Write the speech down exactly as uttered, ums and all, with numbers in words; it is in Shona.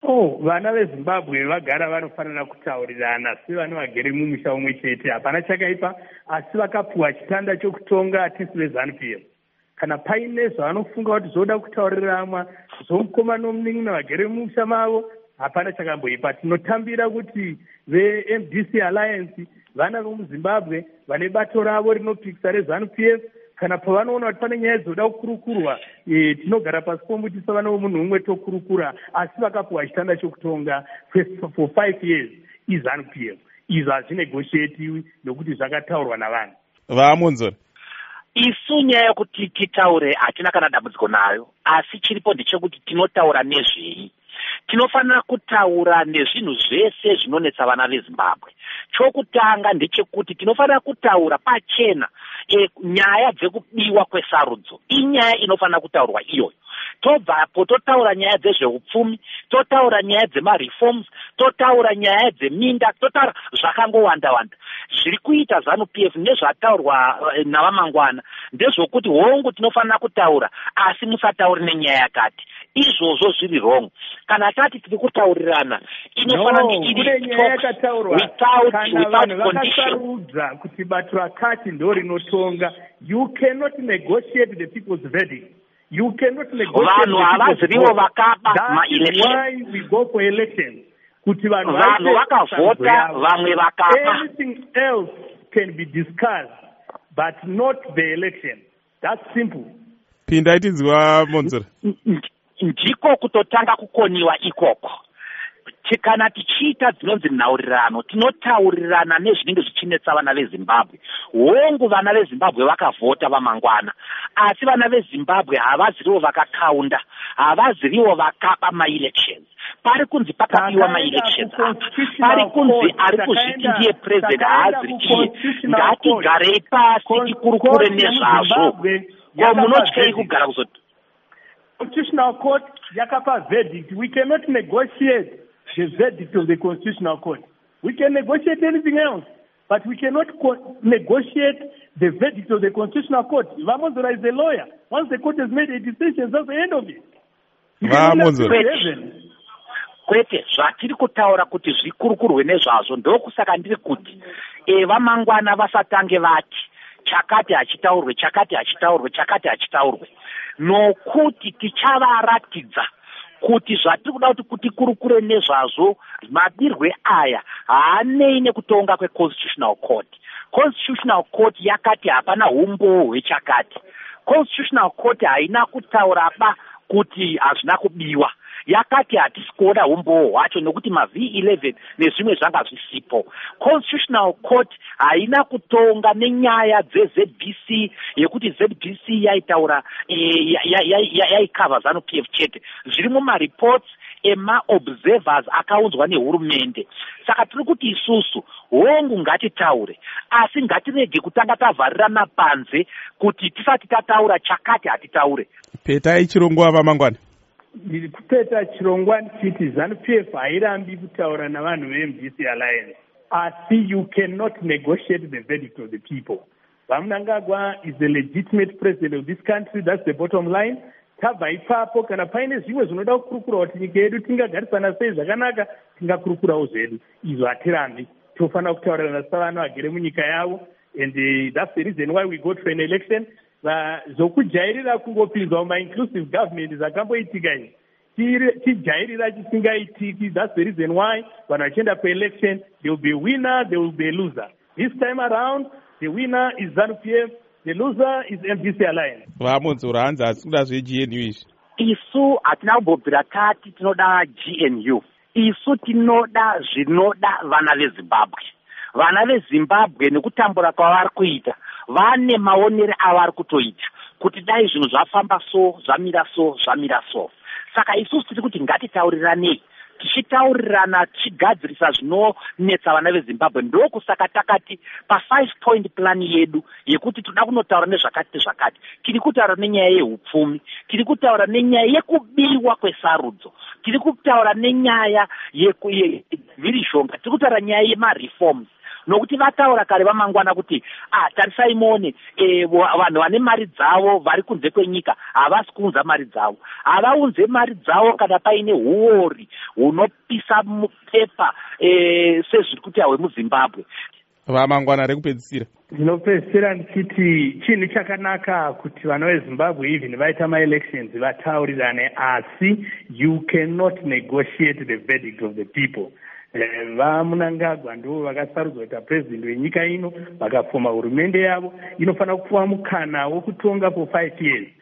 Oh, vana veZimbabwe vagara vanofanira kutaurirana sevana vagere mumusha umwe chete. Hapana chakaipa, asi vakapuwa chitanda chokutonga atisi veZANU-P F. Kana paine zvavanofunga kuti zvoda kutaurirana zvomukoma nomunin'ina vagere mumusha mavo, hapana chakamboipa. Tinotambira kuti ve-M D C Alliance vana vomuZimbabwe vane bato ravo rinopikisa reZANU-P F, kana pavanoona kuti pane nyaya dzoda kukurukurwa, e, tinogara pasi pomuti savana vomunhu umwe tokurukura, asi vakapuwa chitanda chokutonga for five years iZANU-P F. Izvo hazvinegotiatiwi nokuti zvakataurwa navanhu. Vamunzora, isu nyaya yekuti titaure hatina kana dambudziko nayo, asi chiripo ndechekuti tinotaura nezvei. Tinofanira kutaura nezvinhu zvese zvinonetsa vana veZimbabwe. Chokutanga ndechekuti tinofanira kutaura pachena e, nyaya dzekubiwa kwesarudzo. Inyaya inofanira kutaurwa iyoyo. Tobvapo totaura nyaya dzezveupfumi, totaura nyaya dzemareforms, totaura nyaya dzeminda, totaura zvakangowanda wanda. Zviri kuita ZANU-P F nezvataurwa navamangwana ndezvokuti hongu tinofanira kutaura, asi musatauri nenyaya yakati. Izvozvo zviri wrong. Kana tati tiri kutaurirana inofanira no, iri nyaya yakataurwa without, kana without vanhu vakasarudza kuti bato rakati ndo rinotonga. You cannot negotiate the people's verdict. You cannot negotiate vanhu havaziriwo vakaba ma-election. That is why we go for elections. Kuti vanhu vakavhota vamwe vakaba. Anything else can be discussed, but not the election. That's simple. Pinda itinzwa Monzora. Ndiko kutotanga kukoniwa ikoko. Kana tichiita dzinonzi nhaurirano, tinotaurirana nezvinenge zvichinetsa vana veZimbabwe. Hongu vana veZimbabwe vakavhota vamangwana, asi vana veZimbabwe havaziriwo vakakaunda, havaziriwo vakapa ma-elections. Pari kunzi pakapiwa ma-elections apa, pari kunzi ari kuzviti ndiye president haaziri iye. Ngatigarei pasi tikurukure nezvazvo. Ko munotyei kugara kuzoti Constitutional Court yakapa verdict. We cannot negotiate the verdict of the Constitutional Court. We can negotiate anything else, but we cannot co- negotiate the verdict of the Constitutional Court. Vamonzora is a lawyer. Once the court has made a decision, that's the end of it. Kwete, zvatiri kutaura kuti zvikurukurwe nezvazvo ndokusaka ndiri kuti eva mangwana vasatange vati chakati hachitaurwe, chakati hachitaurwe, chakati hachitaurwe. Nokuti tichavaratidza kuti zvatiri kuda kuti kuti kurukure nezvazvo mabirwe aya haanei nekutonga kweConstitutional Court. Constitutional Court yakati hapana umbowo hwechakati. Constitutional Court haina kutaura ba kuti hazvina kubiwa. Yakati hatisi kuona umbowo hwacho nokuti ma-V eleven nezvimwe zvanga zvisipo. Constitutional Court haina kutonga nenyaya dze-Z B C yekuti Z B C yaitaura yaikava ZANU-P F chete. Zviri muma-reports ema-observers akaunzwa nehurumende. Saka tiri kuti isusu hongu ngatitaure, asi ngatirege kutanga tavharirana panze kuti tisati tataura chakati hatitaure. Petai chirongwa vamangwana. Ndiri kupeta chirongwa ndichiti ZANU-P F hairambi kutaura navanhu ve-M D C Alliance, asi you cannot negotiate the verdict of the people. Vamnangagwa is the legitimate president of this country. That's the bottom line. Tabva ipapo kana paine zvimwe zvinoda kukurukura kuti nyika yedu tingagarisana sei zvakanaka, tingakurukurawo zvedu. Izvo hatirambi. Tofanira kutaurirana savana vagere munyika yavo, and uh, that's the reason why we go to an election. Zvokujairira kungopinzwa muma-inclusive government zvakamboitika izvi tijairira chisingaitiki. That's the reason why vanhu vachienda kuelection there will be a winner, there will be a loser. This time around the winner is ZANU-P F, the loser is M D C Alliance. Vamunzora hanzi asi kuda zve-G N U izvi. Isu hatina kubvira tati tinoda G N U. Isu tinoda zvinoda vana veZimbabwe. Vana veZimbabwe nekutambura kwavari kuita vane maonere avari kutoita kuti dai zvinhu zvafamba so zvamira so zvamira so. Saka isusu tiri kuti ngatitauriranei, tichitaurirana tichigadzirisa zvinonetsa vana veZimbabwe. Ndokusaka takati pa-five point plan yedu yekuti toda kunotaura nezvakati nezvakati. Tiri kutaura nenyaya yeupfumi, tiri kutaura nenyaya yekubiwa kwesarudzo, tiri kutaura nenyaya yemhirizhonga, tiri kutaura nyaya yemareforms. nokuti vataura kare vamangwana kuti ah tarisai muone e, vanhu vane mari dzavo vari kunze kwenyika havasi kuunza mari dzavo, havaunze mari dzavo kana paine huori hunopisa mupepa e, sezviri kuita hwemuzimbabwe. Vamangwana rekupedzisira ndinopedzisira ndichiti chinhu chakanaka kuti vana vezimbabwe even vaita maelections vataurirane, asi you cannot negotiate the verdict of the people. Eh, vamunangagwa ndo vakasarudzwa kuita president wenyika ino, vakapfuma hurumende yavo inofanira kupuwa mukana wokutonga for five years.